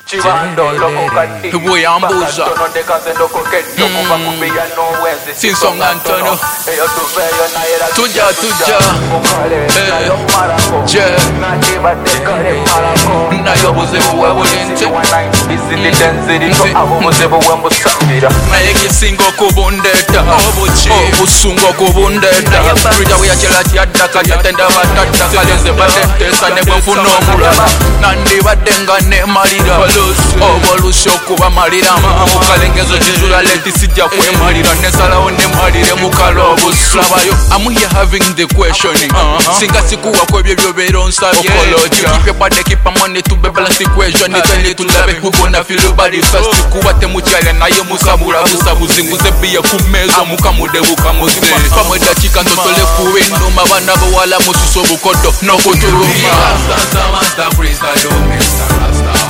Buyambuza Sinsong Antonio Tuja Nayo buzibu webulinte Naye kisingo kubundeta Obusungo kubundeta Rida weyachela tiadaka Yatenda batata Kalenze batentesa nebwefuna omulala Nandi badenga ne malira Obolusho kuba malira Mukalengezo jizula leti sijja kwemalira Nesalawo ne malire mukalo obuslabayo I'm here having the questioning Singa sikuwa kwebyo byobero nsabye Okoloja Pade kipa money to be balance equation Nitende tulabe who gonna feel your body first Kuwa temuchale na ye musabura Buzinguze biya kumezo mukamude bukamuze Pamweda chika ntotole kuwendo Mabana bawala mususo bukodo No kutuluma Master freestyle do Mr. Rasta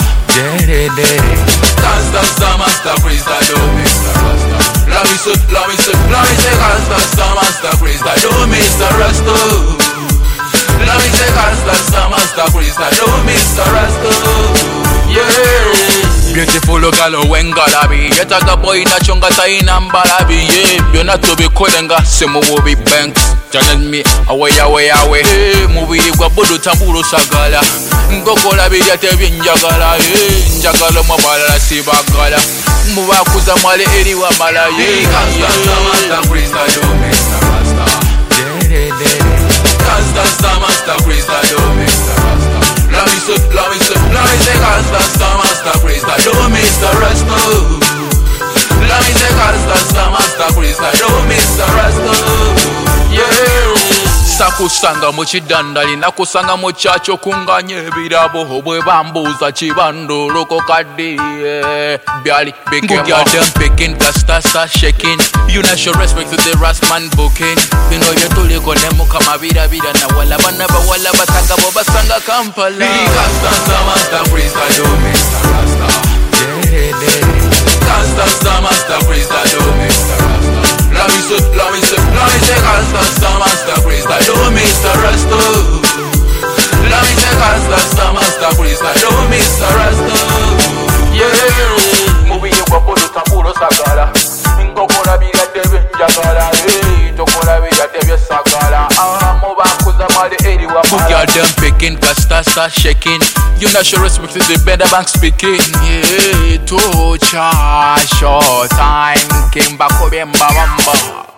Master freestyle do Mr. Rasta Let me say Master freestyle do Mr. Rasta Let me say Master freestyle do Mr. Rasta Yeah Beautiful galo wengalabi Yetaga boy na chonga taina mbalabi Yeah Byona tubikolenga semu wobi banks Janet me away Mubiri gwa bodo tamburo sagala Ngokola bidi atebye njagala Njagala mwabalala sibagala Mubakuza mwale eri wa mala Master freestyle do Mr. Rasta Master freestyle do Mr. Rasta Let me say Master freestyle do Mr. Rasta Let me say Master freestyle do Mr. Rasta Yeah Sakusanga muchidandali nakusanga muchacho kunganye ebirabo obwe bambuza chibandolo kokadi Byali beke them picking kastasa shaking You not show respect to the rast man booking You know you tuli kone mukama bira na wala bana ba wala bataka boba sanga Kampala Master freestyle do Mr. Rasta Master freestyle do Mr. Rasta Let me say Master freestyle do Mr. Rasta Let me say Master freestyle do Mr. Rasta Yeah Mubi yegwa podo tamburo sagala Ngokora biga tebe njagala Tokola biga tebe sagala Muba kuza mali eri wa mala Girl them picking kastasa shaking You not sure respect to the better bank speaking Yeah to charge short time Kimba kobemba mamba